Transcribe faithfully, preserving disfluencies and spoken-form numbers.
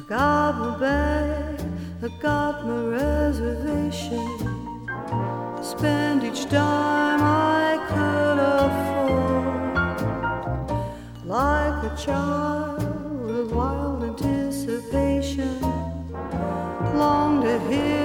got my bag, I got my reservation. Spend each dime I could afford, like a child with wild anticipation. Long to hear